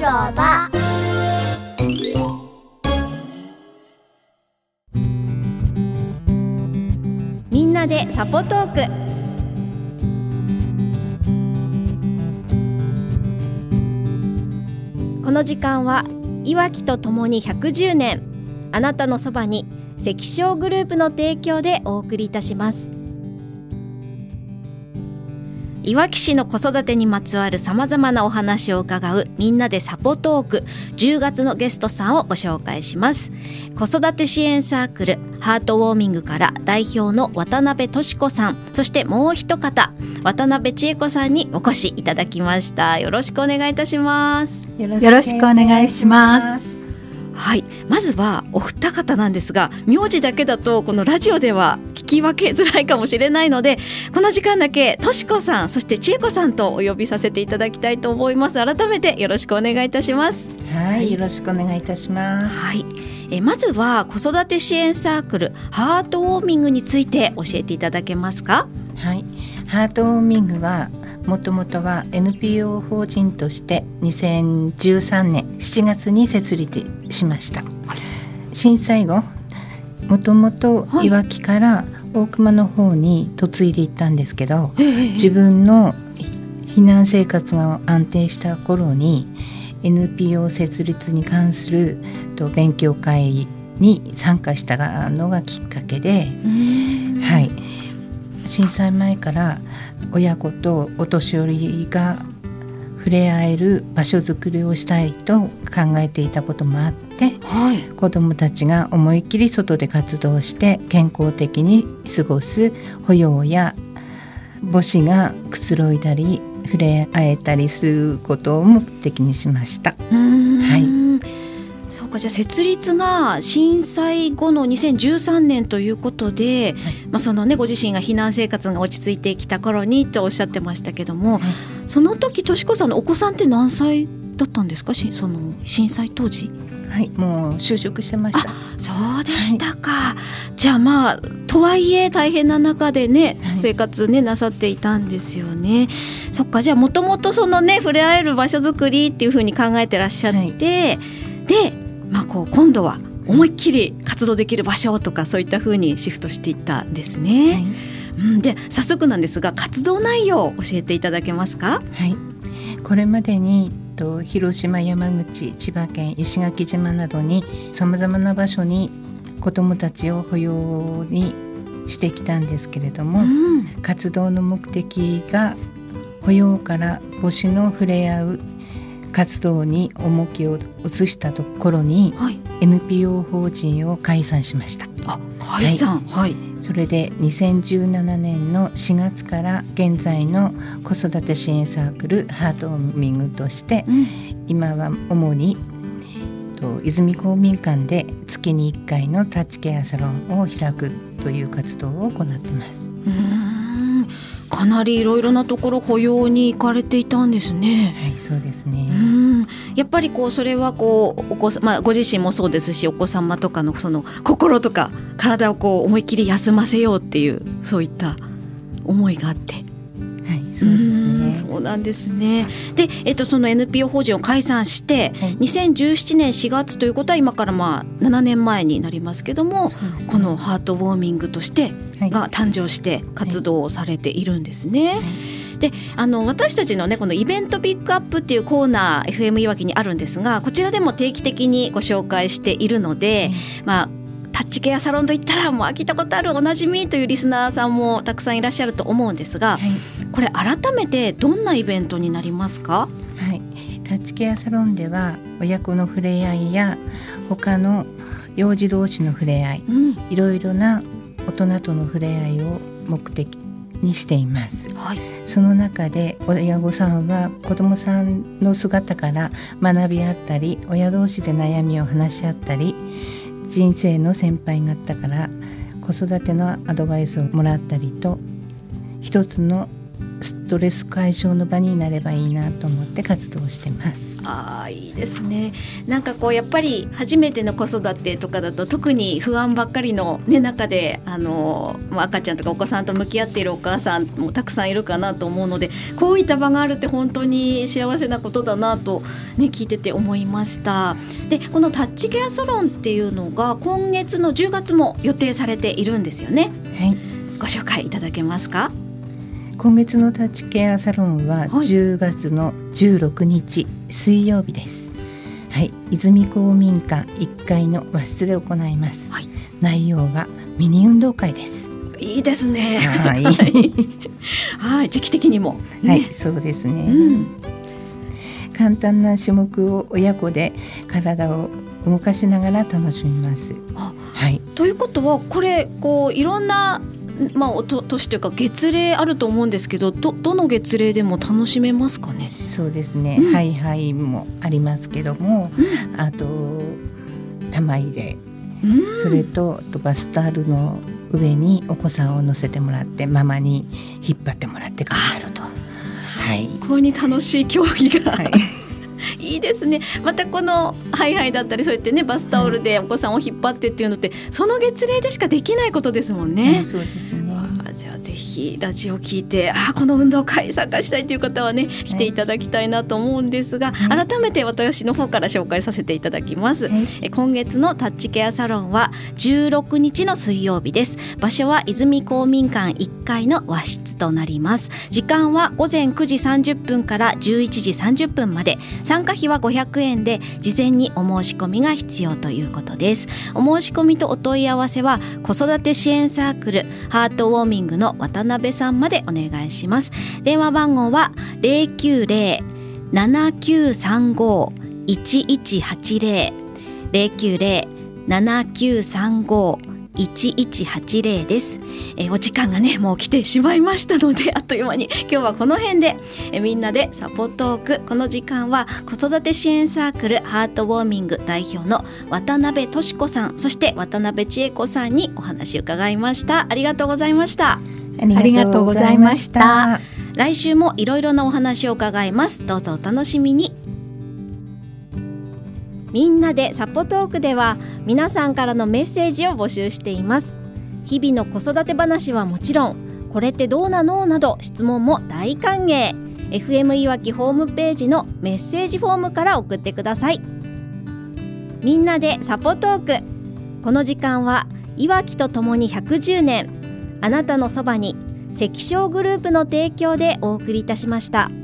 場。 みんなでサポトーク。この時間はいわきとともに110年、あなたのそばに関商グループの提供でお送りいたします。いわき市の子育てにまつわるさまざまなお話を伺うみんなでサポトーク。10月のゲストさんをご紹介します。子育て支援サークルハートウォーミングから代表の渡辺敏子さん、そしてもう一方渡辺千恵子さんにお越しいただきました。よろしくお願いいたします。 よろしくお願いします。 はい、まずはお二方なんですが、名字だけだとこのラジオでは聞き分けづらいかもしれないので、この時間だけとしこさんそして千恵子さんとお呼びさせていただきたいと思います。改めてよろしくお願いいたします。 はい、よろしくお願いいたします。 はい、まずは子育て支援サークルハートウォーミングについて教えていただけますか？ はい、ハートウォーミングはもともとは NPO 法人として2013年7月に設立しました。震災後もともといわきから大熊の方に嫁いでいったんですけど、自分の避難生活が安定した頃に NPO 設立に関する勉強会に参加したのがきっかけで、はい、震災前から親子とお年寄りが触れ合える場所づくりをしたいと考えていたこともあって、はい、子どもたちが思いっきり外で活動して健康的に過ごす保養や母子がくつろいだり触れ合えたりすることを目的にしました。はい、 そうか、じゃあ設立が震災後の2013年ということで、はい、そのね、ご自身が避難生活が落ち着いてきた頃にとおっしゃってましたけども、はい、その時としこさんのお子さんって何歳だったんですか？その震災当時。 はい、もう就職してました。 そうでしたか。はい、じゃあとはいえ大変な中でね、はい、生活ねなさっていたんですよね。そっか、じゃあもともとそのね触れ合える場所づくりっていう風に考えてらっしゃって、はい、で、今度は思いっきり活動できる場所とかそういった風にシフトしていったんですね。はい、で早速なんですが活動内容を教えていただけますか？ はい、これまでに広島、山口、千葉県、石垣島などにさまざまな場所に子どもたちを保養にしてきたんですけれども、活動の目的が保養から母子の触れ合う活動に重きを移したところに、はい、NPO 法人を解散しました。 解散、はい、 それで2017年の4月から現在の子育て支援サークルハートウォーミングとして、今は主に泉公民館で月に1回のタッチケアサロンを開くという活動を行っています。 かなりいろいろなところ保養に行かれていたんですね。 はい、そうですね。 やっぱりそれはお子さん、ご自身もそうですしお子様とかのその心とか体を思いっきり休ませようっていうそういった思いがあって。はい、そうですね。そうなんですね。で、その NPO 法人を解散して、はい、2017年4月ということは今から7年前になりますけども、このハートウォーミングとしてが誕生して活動をされているんですね。はいはい、で私たちのねこのイベントピックアップっていうコーナー FM いわきにあるんですが、こちらでも定期的にご紹介しているので、タッチケアサロンといったらもう聞いたことあるおなじみというリスナーさんもたくさんいらっしゃると思うんですが、はい、これ改めてどんなイベントになりますか？ はい、タッチケアサロンでは親子の触れ合いや他の幼児同士の触れ合い、いろいろな大人との触れ合いを目的にしています。はい、その中で親御さんは子どもさんの姿から学び合ったり、親同士で悩みを話し合ったり、人生の先輩方から子育てのアドバイスをもらったりと、一つのストレス解消の場になればいいなと思って活動してます。 いいですね。なんかこうやっぱり初めての子育てとかだと特に不安ばっかりの、中で赤ちゃんとかお子さんと向き合っているお母さんもたくさんいるかなと思うので、こういった場があるって本当に幸せなことだなと、聞いてて思いました。でこのタッチケアサロンっていうのが今月の10月も予定されているんですよね。 はい、 ご紹介いただけますか？ 今月のタッチケアサロンは10月の16日水曜日です。はい、泉公民館1階の和室で行います。はい、内容はミニ運動会です。 いいですね。 はい、 はい、時期的にも、 はい、そうですね。簡単な種目を親子で体を動かしながら楽しみます。はい、 ということはこれいろんな年というか月齢あると思うんですけど、どの月齢でも楽しめますかね？ そうですね、ハイハイもありますけども、あと玉入れ、それとバスタオルの上にお子さんを乗せてもらってママに引っ張ってもらって頑張ると、 最高に楽しい競技が、いいですね。またこのハイハイだったりそうやってね、バスタオルでお子さんを引っ張ってっていうのって、その月齢でしかできないことですもんね。 そうですね。 じゃあぜひラジオを聞いてこの運動会参加したいという方はね、来ていただきたいなと思うんですが、改めて私の方から紹介させていただきます。今月のタッチケアサロンは16日の水曜日です。場所は泉公民館1階の和室となります。時間は午前9時30分から11時30分まで。参加費は500円で事前にお申し込みが必要ということです。お申し込みとお問い合わせは子育て支援サークルハートウォーミングの渡辺さんまでお願いします。電話番号は 090-7935-1180 090-7935-1180 です。お時間がねもう来てしまいましたので、あっという間に今日はこの辺でみんなでサポトーク。この時間は子育て支援サークルハートウォーミング代表の渡辺敏子さん、そして渡辺千恵子さんにお話を伺いました。ありがとうございました。 ありがとうございました。 来週もいろいろなお話を伺います。どうぞお楽しみに。みんなでサポトークでは皆さんからのメッセージを募集しています。日々の子育て話はもちろん、これってどうなのなど質問も大歓迎。 FM いわきホームページのメッセージフォームから送ってください。みんなでサポトーク。この時間はいわきとともに110年、あなたのそばに関商グループの提供でお送りいたしました。